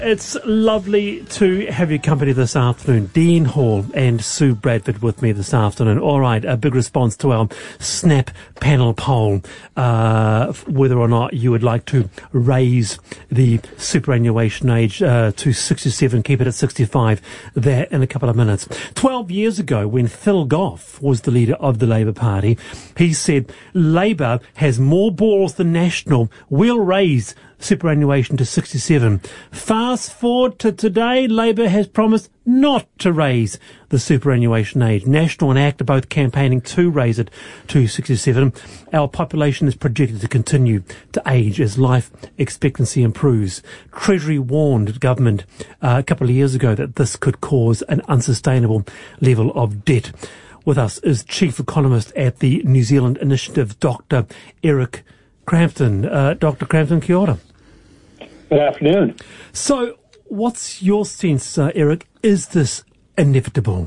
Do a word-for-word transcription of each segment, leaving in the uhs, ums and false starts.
It's lovely to have your company this afternoon. Dean Hall and Sue Bradford with me this afternoon. All right, a big response to our Snap panel poll, uh, whether or not you would like to raise the superannuation age uh, to sixty-seven, keep it at sixty-five. That in a couple of minutes. Twelve years ago, when Phil Goff was the leader of the Labour Party, he said, Labour has more balls than National. We'll raise superannuation to sixty-seven. Fast forward to today, Labour has promised not to raise the superannuation age. National and ACT are both campaigning to raise it to sixty-seven. Our population is projected to continue to age as life expectancy improves. Treasury warned government uh, a couple of years ago that this could cause an unsustainable level of debt. With us is Chief Economist at the New Zealand Initiative, Doctor Eric Crampton. Uh, Doctor Crampton, kia ora. Good afternoon. So, what's your sense, uh, Eric? Is this inevitable?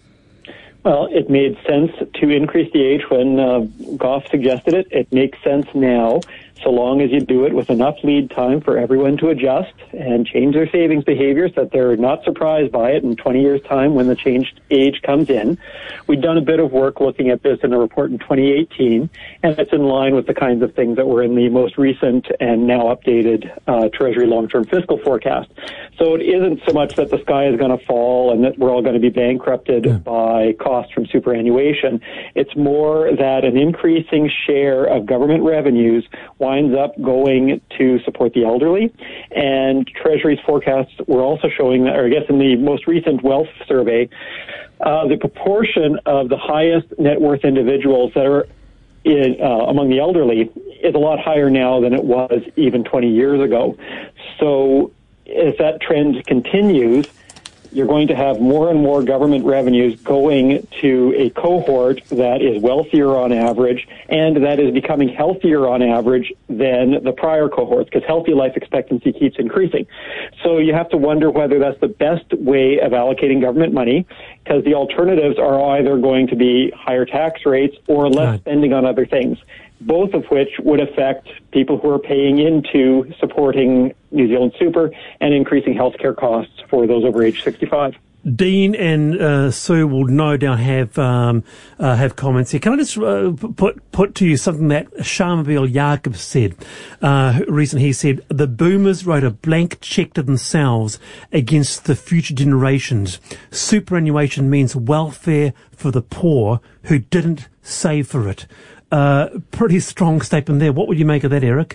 Well, it made sense to increase the age when uh, Goff suggested it. It makes sense now, so long as you do it with enough lead time for everyone to adjust and change their savings behaviors, that they're not surprised by it in twenty years' time when the changed age comes in. We've done a bit of work looking at this in a report in twenty eighteen, and it's in line with the kinds of things that were in the most recent and now updated uh, Treasury long-term fiscal forecast. So it isn't so much that the sky is going to fall and that we're all going to be bankrupted yeah. by costs from superannuation. It's more that an increasing share of government revenues winds up going to support the elderly. And Treasury's forecasts were also showing that, or I guess in the most recent wealth survey, uh, the proportion of the highest net worth individuals that are in, uh, among the elderly is a lot higher now than it was even twenty years ago. So if that trend continues, you're going to have more and more government revenues going to a cohort that is wealthier on average and that is becoming healthier on average than the prior cohorts, because healthy life expectancy keeps increasing. So you have to wonder whether that's the best way of allocating government money, because the alternatives are either going to be higher tax rates or less right. spending on other things, both of which would affect people who are paying into supporting New Zealand Super and increasing healthcare costs for those over age sixty-five. Dean and uh, Sue will no doubt have um, uh, have comments here. Can I just uh, put put to you something that Sharmabil Yaqub said uh, recently? He said, the boomers wrote a blank check to themselves against the future generations. Superannuation means welfare for the poor who didn't save for it. Uh, pretty strong statement there. What would you make of that, Eric?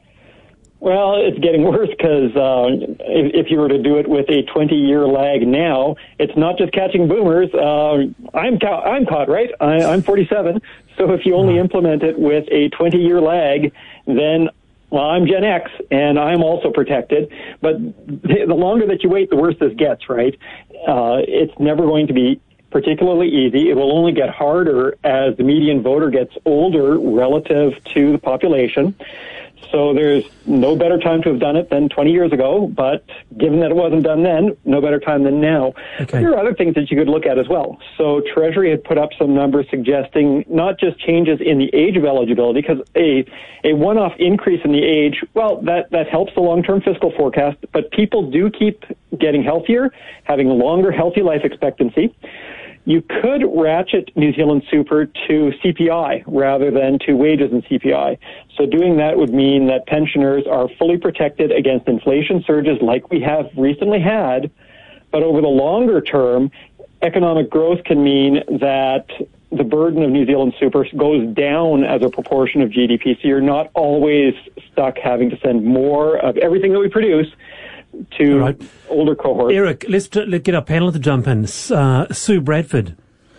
Well, it's getting worse because uh, if, if you were to do it with a twenty-year lag now, it's not just catching boomers. Uh, I'm ca- I'm caught, right? I, I'm forty-seven. So if you only implement it with a twenty-year lag, then, well, I'm Gen X, and I'm also protected. But the longer that you wait, the worse this gets, right? Uh, it's never going to be particularly easy. It will only get harder as the median voter gets older relative to the population. So there's no better time to have done it than twenty years ago, but given that it wasn't done then, no better time than now. Okay. There are other things that you could look at as well. So Treasury had put up some numbers suggesting not just changes in the age of eligibility, because a, a one-off increase in the age, well, that, that helps the long-term fiscal forecast, but people do keep getting healthier, having a longer, healthy life expectancy. You could ratchet New Zealand Super to C P I rather than to wages and C P I. So doing that would mean that pensioners are fully protected against inflation surges like we have recently had, but over the longer term, economic growth can mean that the burden of New Zealand Super goes down as a proportion of G D P, so you're not always stuck having to send more of everything that we produce to right. older cohorts. Eric, let's, let's get our panel to jump in. Uh, Sue Bradford.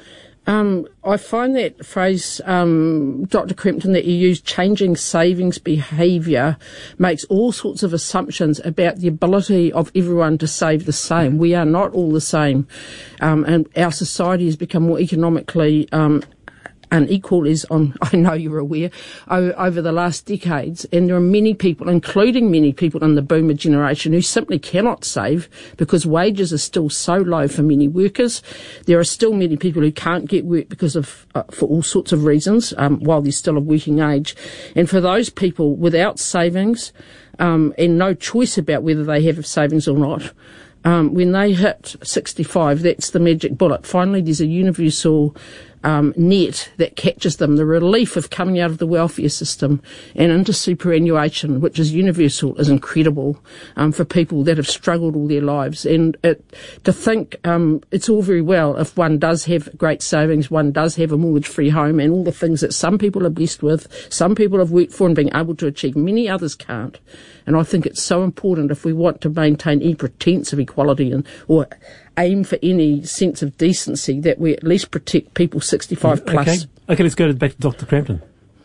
Um, I find that phrase, um, Doctor Crampton, that you use, changing savings behaviour, makes all sorts of assumptions about the ability of everyone to save the same. We are not all the same, um, and our society has become more economically um, unequal as on, I know you're aware, o- over the last decades. And there are many people, including many people in the boomer generation, who simply cannot save because wages are still so low for many workers. There are still many people who can't get work because of, uh, for all sorts of reasons, um, while they're still of working age. And for those people without savings, um, and no choice about whether they have savings or not, Um, when they hit sixty-five, that's the magic bullet. Finally, there's a universal um, net that catches them. The relief of coming out of the welfare system and into superannuation, which is universal, is incredible um, for people that have struggled all their lives. And it, to think um, it's all very well if one does have great savings, one does have a mortgage-free home and all the things that some people are blessed with, some people have worked for and been able to achieve, many others can't. And I think it's so important if we want to maintain any pretense of equality and or aim for any sense of decency that we at least protect people sixty-five plus. Okay, okay let's go back to Doctor Crampton.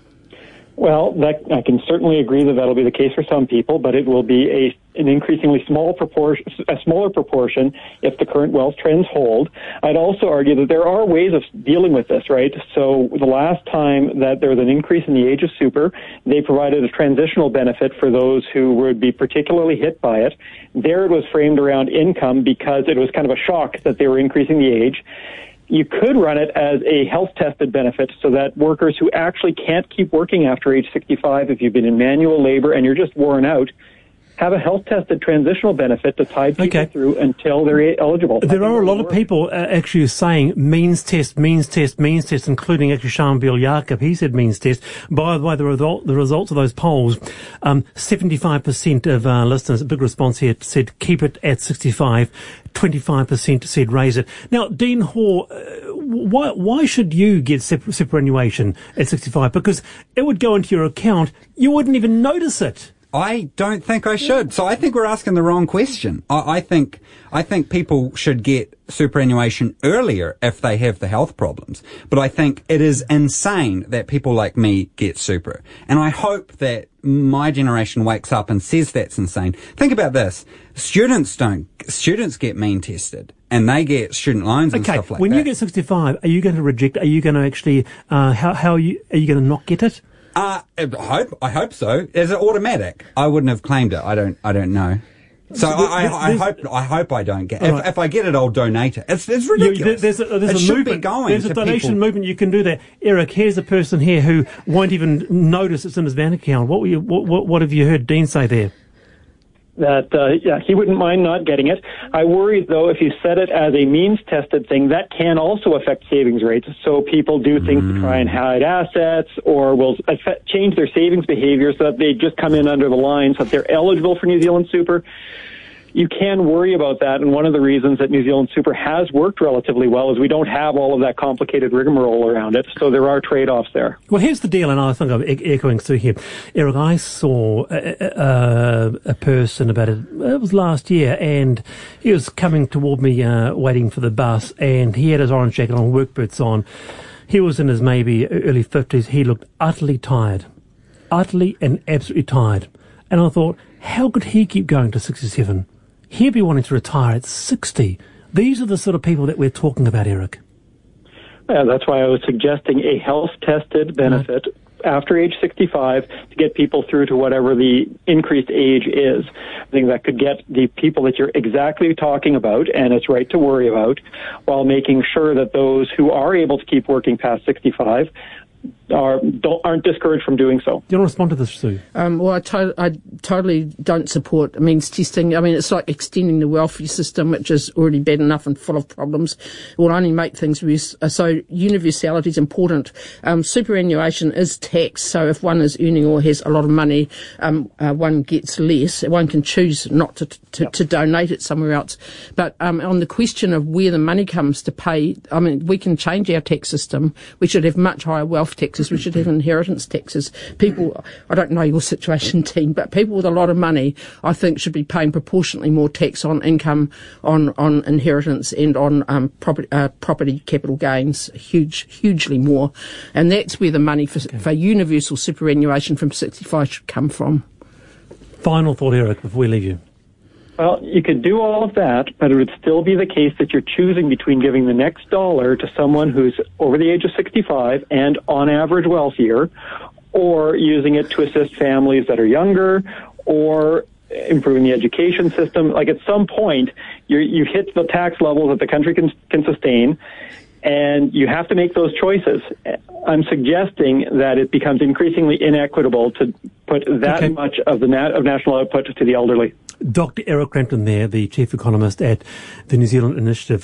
Well, that, I can certainly agree that that'll be the case for some people, but it will be a an increasingly small proportion, a smaller proportion if the current wealth trends hold. I'd also argue that there are ways of dealing with this, right? So the last time that there was an increase in the age of super, they provided a transitional benefit for those who would be particularly hit by it. There it was framed around income because it was kind of a shock that they were increasing the age. You could run it as a health-tested benefit so that workers who actually can't keep working after age sixty-five, if you've been in manual labor and you're just worn out, have a health-tested transitional benefit to tide people okay. through until they're eligible. There are a lot of people uh, actually saying means test, means test, means test, including actually Sean Bill-Jakob. He said means test. By the way, the, result, the results of those polls, um, seventy-five percent of uh, listeners, a big response here, said keep it at sixty-five. twenty-five percent said raise it. Now, Dean Hall, uh, why, why should you get super, superannuation at sixty-five? Because it would go into your account. You wouldn't even notice it. I don't think I should. So I think we're asking the wrong question. I, I think I think people should get superannuation earlier if they have the health problems. But I think it is insane that people like me get super. And I hope that my generation wakes up and says that's insane. Think about this. Students don't, students get mean tested and they get student loans and okay, stuff like when that. you get sixty-five, are you going to reject, are you going to actually, uh, how, how are you, are you going to not get it? Uh, I hope, I hope so. Is it automatic? I wouldn't have claimed it. I don't, I don't know. So I, I, I hope, I hope I don't get it. If, right. if I get it, I'll donate it. It's, it's ridiculous. There's a, there's it a should movement. be going There's a to donation people. movement. You can do that. Eric, here's a person here who won't even notice it's in his bank account. What were you, what, what, what have you heard Dean say there? That, uh, yeah, he wouldn't mind not getting it. I worry, though, if you set it as a means-tested thing, that can also affect savings rates. So people do things mm. to try and hide assets or will affect, change their savings behavior so that they just come in under the line so that they're eligible for New Zealand Super. You can worry about that, and one of the reasons that New Zealand Super has worked relatively well is we don't have all of that complicated rigmarole around it, so there are trade-offs there. Well, here's the deal, and I think I'm e- echoing through here. Eric, I saw a, a, a person about it, it was last year, and he was coming toward me uh, waiting for the bus, and he had his orange jacket on, work boots on. He was in his maybe early fifties. He looked utterly tired, utterly and absolutely tired. And I thought, how could he keep going to sixty-seven? He'd be wanting to retire at sixty. These are the sort of people that we're talking about, Eric. Yeah, that's why I was suggesting a health-tested benefit right. after age sixty-five to get people through to whatever the increased age is. I think that could get the people that you're exactly talking about, and it's right to worry about, while making sure that those who are able to keep working past sixty-five are don't, aren't discouraged from doing so. Do you want to respond to this, Sue? Um, well, I, to- I totally don't support means testing. I mean, it's like extending the welfare system, which is already bad enough and full of problems. It will only make things worse. So universality is important. Um, superannuation is taxed, so if one is earning or has a lot of money, um, uh, one gets less. One can choose not to to, yep. to donate it somewhere else. But um, on the question of where the money comes to pay, I mean, we can change our tax system. We should have much higher wealth taxes. We should have inheritance taxes. People, I don't know your situation, Dean, but people with a lot of money, I think, should be paying proportionately more tax on income, on, on inheritance, and on um, property, uh, property capital gains, huge, hugely more. And that's where the money for, okay. for universal superannuation from sixty-five should come from. Final thought, Eric, before we leave you. Well, you could do all of that, but it would still be the case that you're choosing between giving the next dollar to someone who's over the age of sixty-five and on average wealthier, or using it to assist families that are younger, or improving the education system. Like at some point, you you hit the tax levels that the country can can sustain, and you have to make those choices. I'm suggesting that it becomes increasingly inequitable to put that okay. much of the nat- of national output to the elderly. Doctor Eric Crampton there, the Chief Economist at the New Zealand Initiative